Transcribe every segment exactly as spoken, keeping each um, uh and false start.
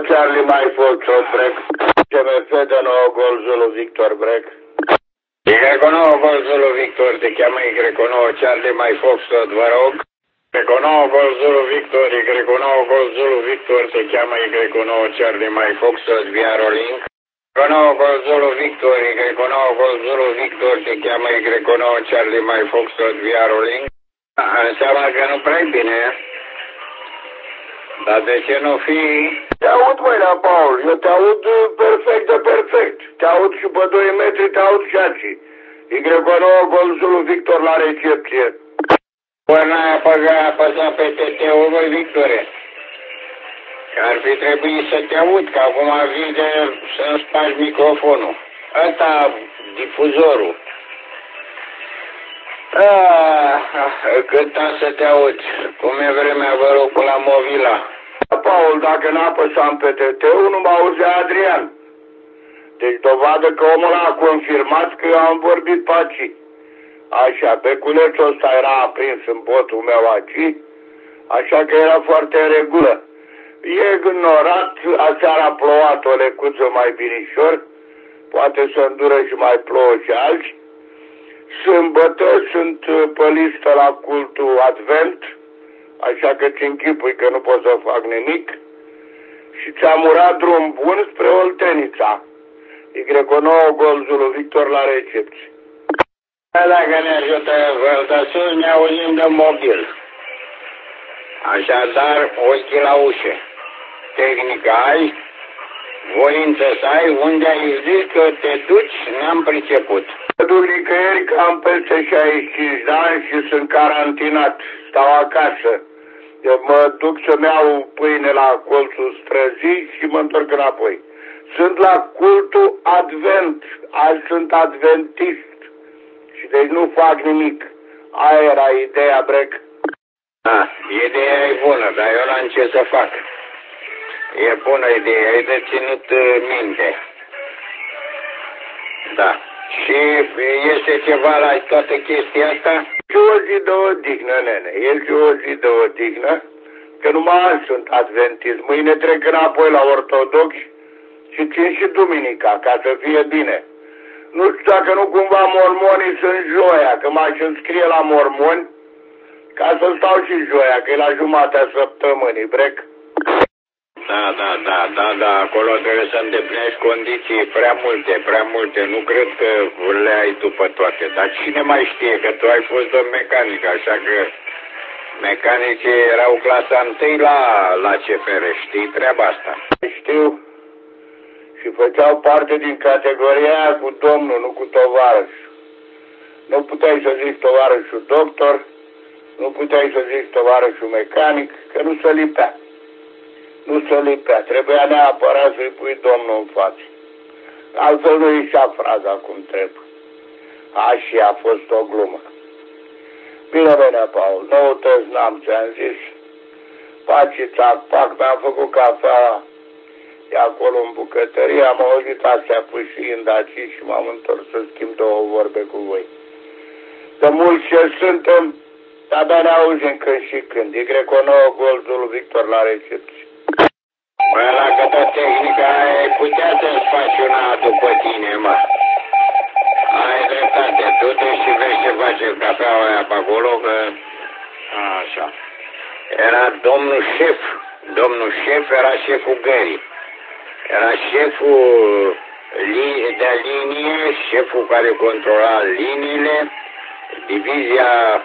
Charlie Mike Foxtrot break. C M F de nouă Gol Zulu Victor break. Y nouă Gol Zulu Victor, te cheamă Y nouă Charlie Mike Foxtrot, vă rog. Y nouă Gol Zulu Victor, Y nouă Gol Zulu Victor, te cheamă Y nouă Charlie Mike Foxtrot via Rolling. Y nouă Gol Zulu Victor, Y nouă Gol Zulu Victor, te cheamă Y nouă Charlie Mike Foxtrot via Rolling. Înseamnă că nu prea bine. Dar de ce nu fi? Te aud, măi, Paul, eu te aud perfect de perfect. Te aud și pe doi metri, te aud și aici. Y nouă Gol Zulu Victor la recepție. Păi n-ai apăsat pe T T-ul lui Victore. Ar fi trebuit să te aud, că acum vii de să-mi spargi microfonul. Ăsta, difuzorul. Ah, cânta să te aud. Cum e vremea, vă rog, la Movila? Paul, dacă n-apăsam pe T T-ul, nu mă auzea Adrian. Deci dovadă că omul a confirmat că eu am vorbit pe aici. Așa, beculețul ăsta era aprins în botul meu aici, așa că era foarte în regulă. E ignorat, aseară a plouat o lecuță mai binișor, poate să îndură și mai plouă și alți. Sâmbătă sunt pe listă la cultul Advent, așa că ți închipui că nu pot să fac nimic. Și ți-am urat drum bun spre Oltenița. Y nouă Gol Zulu Victor la recepție. Dacă ne ajută Văltăsus, ne auzim de mobil. Așadar, ochii la ușă. Tehnică ai, voință să ai, unde ai zis că te duci, n-am priceput. Mă duc nicăieri că am peste șaizeci și cinci de ani și sunt carantinat. Stau acasă. Eu mă duc să-mi iau pâine la colțul străzii și mă întorc înapoi. Sunt la cultul Advent. Azi sunt adventist. Și deci nu fac nimic. Aia era ideea, Brec. Da, ideea e bună, dar eu n-am ce să fac. E bună ideea, e de ținut minte. Da. Și este ceva la toată chestia asta? Și o zi de odihnă, nene. E și o zi de odihnă, că numai azi sunt adventist. Mâine trec înapoi la ortodoxi și țin și duminica, ca să fie bine. Nu știu dacă nu cumva mormonii sunt joia, că m-aș înscrie la mormoni, ca să stau și joia, că e la jumatea săptămânii, Brec. Da, da, da, da, da, acolo trebuie să îndeplinești condiții prea multe, prea multe. Nu cred că le ai tu pe toate, dar cine mai știe că tu ai fost de mecanic, așa că mecanicii erau clasa întâi la, la C F R, știi treaba asta? Știu. Și făceau parte din categoria aia cu domnul, nu cu tovarăș. Nu puteai să zici tovarășul doctor, nu puteai să zici tovarășul mecanic, că nu se lipea. Nu se lipea. Trebuia neapărat să-i pui domnul în față. Altfel nu ieșea fraza cum trebuie. Așa a fost o glumă. Bine, bine, Paul, noutăți n-am, ți-am zis. Paci, țac, pac, mi-am făcut cafea. E acolo în bucătărie, am auzit astea pâșiind aici și m-am întors să schimb două vorbe cu voi. De mulți ce suntem, de-abia ne auzim când și când. Y nouă Gol Zulu Victor la recepție. Păi la câtă tehnică ai putea să-ți faci una după tine, mă. Ai dreptate, du-te și vezi ce face cafeaua aia pe acolo, că... Așa. Era domnul șef. Domnul șef era șeful gării. Era șeful de linie, șeful care controla liniile, divizia,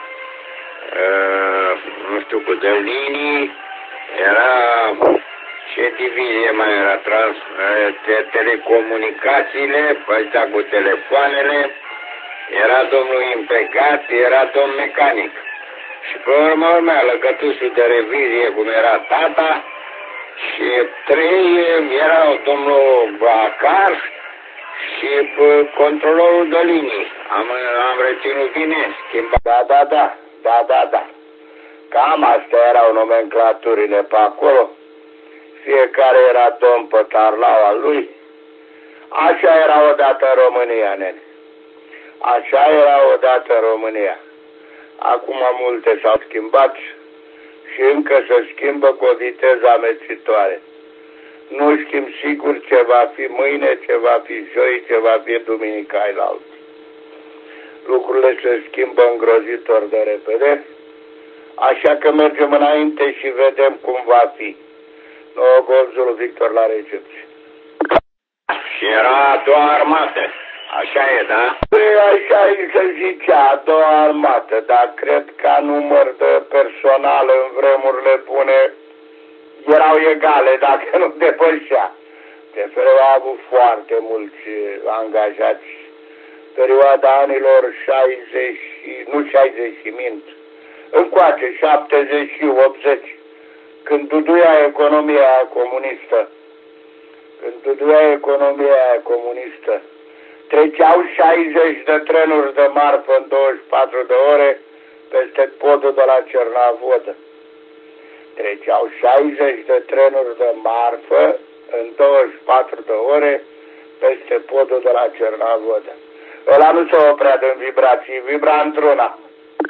uh, nu știu cu de linii, era, ce divizie mai era, trans, te, telecomunicațiile, ăsta cu telefoanele, era domnul implicat, era domn mecanic. Și pe urmă urmea, lăgătusul de revizie, cum era tata, și trei erau domnul Bacar și controlorul de linii. Am, am reținut bine, schimbat. Da, da, da, da, da, da. Cam astea erau nomenclaturile pe acolo. Fiecare era domn pe tarlaua lui. Așa era odată în România, nene. Așa era odată în România. Acum multe s-au schimbat și încă se schimbă cu o viteză amețitoare. Nu știm sigur ce va fi mâine, ce va fi joi, ce va fi duminica ailaltă. Lucrurile se schimbă îngrozitor de repede, așa că mergem înainte și vedem cum va fi. Nouă Golf Zulu Victor la recepție. Și era a doua armată, așa e, da? Păi așa se zicea, a doua armată, dar cred că ca număr de personal în vremurile bune erau egale, dacă nu depășea. De fel au avut foarte mulți angajați. Perioada anilor șaizeci, nu șaizeci, mint, încoace, șaptezeci și optzeci, când duduia economia comunistă, când duduia economia comunistă, treceau șaizeci de trenuri de marfă în douăzeci și patru de ore peste podul de la Cernavodă. Treceau șaizeci de trenuri de marfă în douăzeci și patru de ore peste podul de la Cernavodă. Ăla nu se oprea din vibrații, vibra într-una.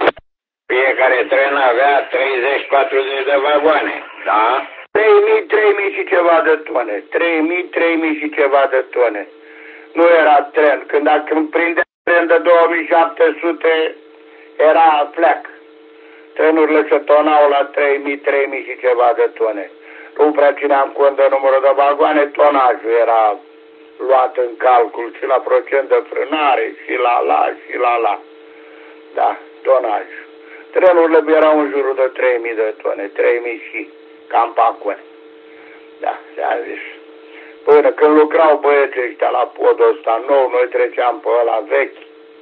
Fiecare tren avea treizeci patruzeci de vagoane, da? trei mii, trei mii și ceva de tone. trei mii, trei mii și ceva de tone. Nu era tren. Când, când prindea tren de două mii șapte sute, era fleac. Trenurile se tonau la trei mii, trei mii și ceva de tone. Nu prea țineam cont de numărul de vagoane, tonajul era luat în calcul și la procent de frânare, și la la, și la la. Da, tonaj. Trenurile erau în jurul de trei mii de tone, trei mii și cam pe acolo. Da, se-a zis. Până când lucrau băieții ăștia la podul ăsta nou, noi treceam pe ăla vechi.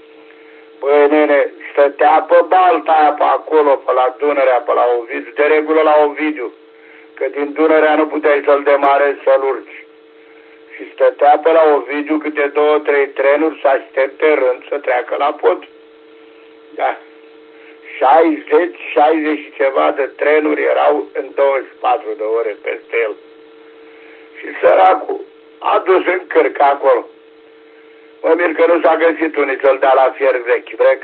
Băi, nene, stătea pe balta aia pe acolo, pe la Dunărea, pe la Ovidiu, de regulă la Ovidiu, că din Dunărea nu puteai să-l demarezi, să-l urci. Și stătea pe la Ovidiu câte două, trei trenuri să aștepte rând să treacă la pod. Da. șaizeci, șaizeci și ceva de trenuri erau în douăzeci și patru de ore peste el. Și săracul a dus în cărcă acolo. Mă mir că nu s-a găsit unii să-l dea la fier vechi, vrec.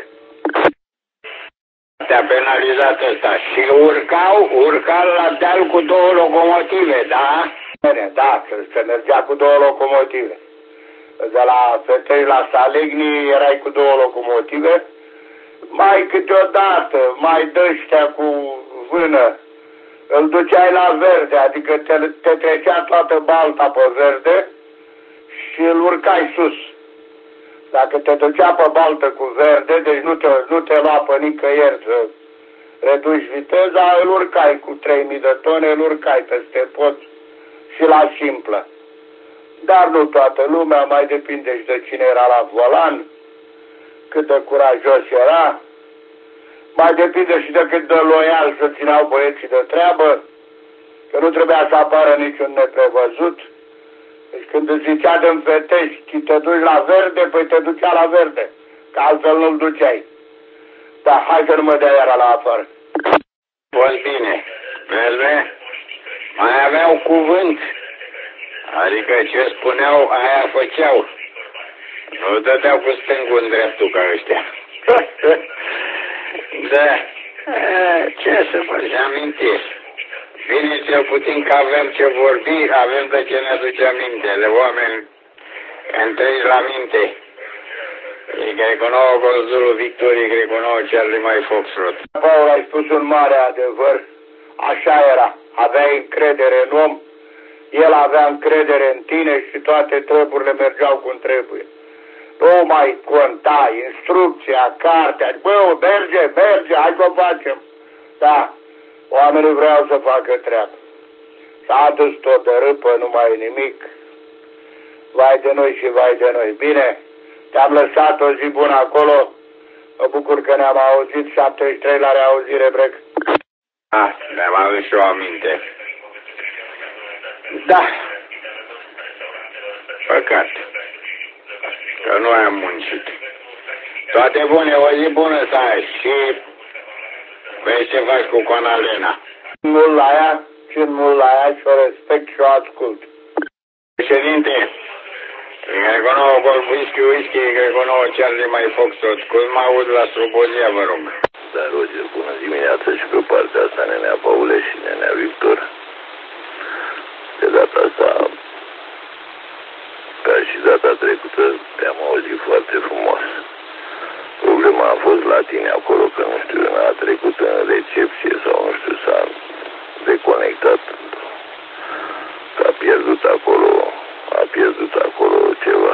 Te-a penalizat ăsta. Și urcau, urcau la deal cu două locomotive, da? Da, se mergea cu două locomotive. De la Fetei la Salegni erai cu două locomotive. Mai câteodată, mai dă-ștea cu vână, îl duceai la verde, adică te, te trecea toată balta pe verde și îl urcai sus. Dacă te ducea pe baltă cu verde, deci nu te, nu te lua pe nicăieri să reduci viteza, îl urcai cu trei mii de tone, îl urcai peste pod și la simplă. Dar nu toată lumea, mai depinde și de cine era la volan, cât de curajos era, mai depinde și de cât de loial să țineau băieții de treabă, că nu trebuia să apară niciun neprevăzut. Deci când îți zicea din Fetești, te duci la verde, păi te ducea la verde, că altfel nu-l duceai. Dar hai să nu mă dea iară la afară. Fost bine, vezi, mai aveau cuvânt, adică ce spuneau, aia făceau. Nu dădeau cu stângul în dreptul ca ăștia. Da, ce să faci amintiri? Bine, cel puțin că avem ce vorbi, avem de ce ne aduce aminte. De oameni întregi la minte. E Greconouă Golf Zulu Victor, e Greconouă Charlie Mai Foxtrot. Paul, ai spus un mare adevăr. Așa era. Aveai încredere în om, el avea încredere în tine și toate treburile mergeau cum trebuie. Nu mai conta instrucția, cartea, bă, merge, merge, hai să o facem. Da, oamenii vreau să facă treabă. S-a adus tot de râpă, nu mai e nimic. Vai de noi și vai de noi. Bine, te-am lăsat o zi bună acolo. Mă bucur că ne-am auzit, șaptezeci și trei la reauzire, Brec. Ah, ne-am avut și o aminte. Da. Păcat. Că nu am muncit. Toate bune, o zi bună să ai și vezi ce faci cu Conalena. Mult la ea și mult la ea și o respect și o ascult. Președinte, Greconouă Golf Whisky Whisky, Greconouă Charlie Mai Foxtrot. Cum mă aud la Slobozia, vă rog? Da, Roger, bună dimineața și pe partea asta, nenea Paule și nenea Victor. De data asta că, nu știu, a trecut în recepție sau nu știu, s-a deconectat, că a pierdut acolo, a pierdut acolo ceva.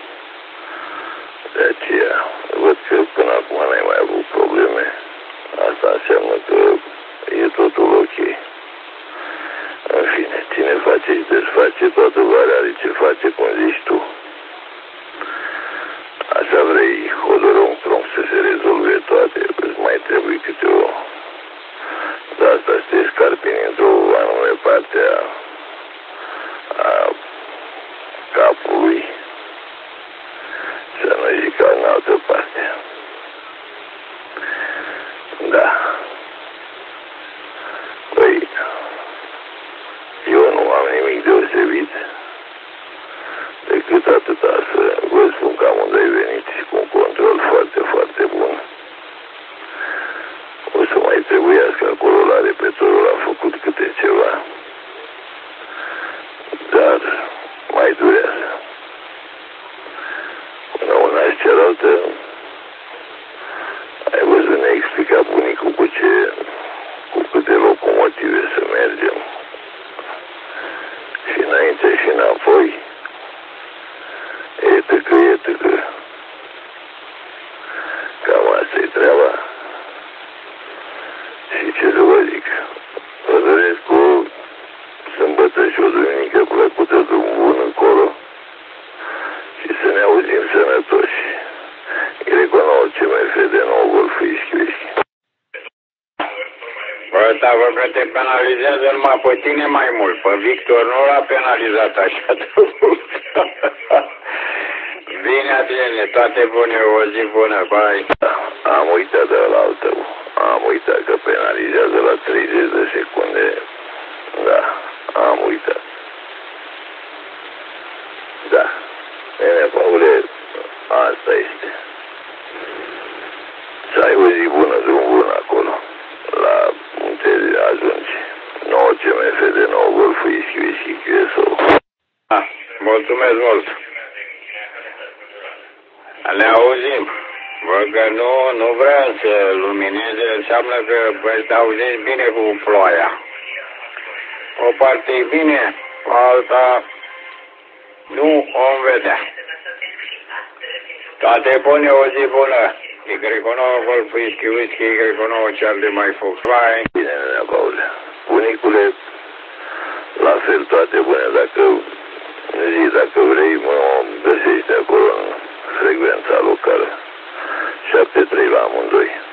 De aceea, văd că până acum n-ai mai avut probleme. Asta înseamnă că e totul ok. În fine, cine face și desface, toată varea are ce face, cum zici tu. Așa vrei, hotărâm prompt să se rezolve toate, îți mai trebuie câte o... De asta să te scarpini într-o anume parte a, a capului, să nu zic ca în altă parte. Da. Păi, eu nu am nimic deosebit, decât atâta să vă spun că amândoi veniți cu un control foarte, foarte bun. O să mai trebuiască acolo la repetorul, a făcut câte ceva, dar mai durează. Până una și cealaltă, ai văzut, ne-a explicat bunicul cu ce, cu câte locomotive să mergem. Și înainte și înapoi, e tăcă, e tăcă. Cam asta-i treaba. Și ce să vă zic, vă doresc o sâmbătă și o duminică plăcută, drum bun încolo și să ne auzim sănătoși. Greco nouă C M F de nou Golf Whisky Whisky. Bă, dar vă că te penalizează numai pe tine mai mult. Pe Victor nu l-a penalizat așa de mult. Bine, Adriane, toate bune, o zi bună, bai. Am uitat de la altă. Am uitat că penalizează la treizeci de secunde. Da, am uitat. Da. Bine, Paule, asta este. Să ai o zi bună, drum bun acolo. La unde ajungi. nouă C M F de nou Golf Whisky Whisky Q S O. Ah, mulțumesc mult. Ne auzim. Bă, că nu, nu vreau să lumineze, înseamnă că vă auziți bine cu ploaia. O parte e bine, alta nu o vedea. Toate bune, o zi bună. E Greco nouă Golf Whisky Whisky, Greco nouă Charlie mai Fox. Bye. Bine, nea Paule. Bunicule, la fel toate bune. Dacă zi, dacă vrei, mă găsești acolo în frecvența locală. șapte trei la amândoi.